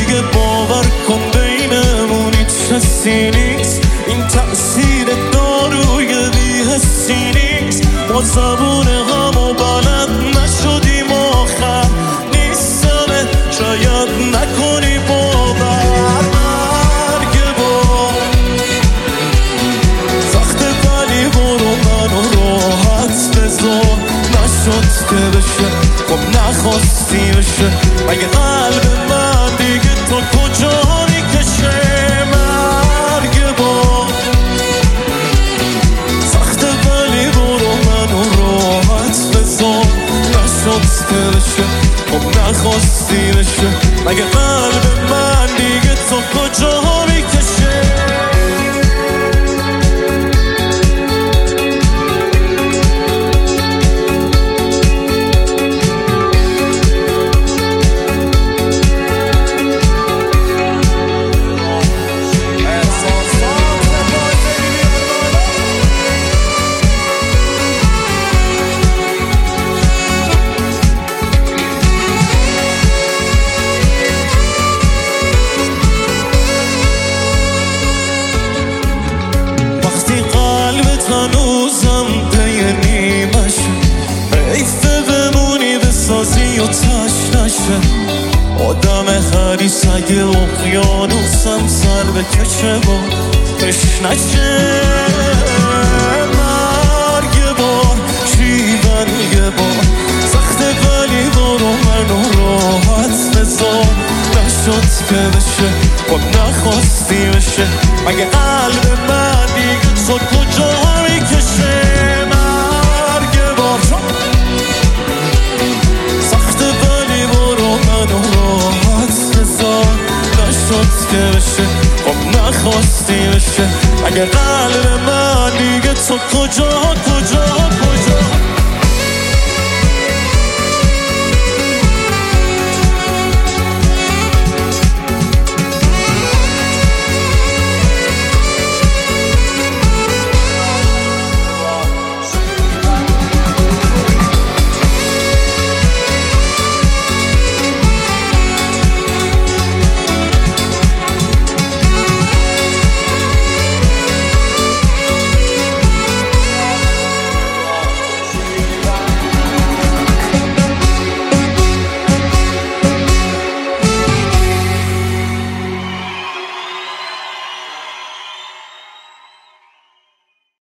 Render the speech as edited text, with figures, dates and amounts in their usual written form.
دیگه باور کن بینمون هیچ حسی نیست، این تأثیر داروی بی‌حسی نیست. ما زبون همو بلد نشدیم آخر نیستمه، شاید نکنی باور. مرگ با سخته ولی برو منو راحت بذار، نشد که بشه خب نخواستی بشه، مگه قلب من دیگه تا کجا میکشه. مرگ با سخته ولی برو منو راحت بذار، نشد که بشه خب نخواستی بشه، مگه قلب من دیگه تا کجا میکشه. هنوزم پی نیمشه، حیفه بمونی بسازی و تش نشه. آدم حریص اگه اقیانوسم سر بکشه با تش نشه. مرگ بار شیون بار سخته ولی برو منو راحت بذار، نشد که بشه خب نخواستی بشه، مگه قلب من دیگه تو کجا میکشه. مرگ بار سخته ولی برو منو راحت بذار، نشد که بشه خب نخواستی بشه، مگه قلب من دیگه تو کجا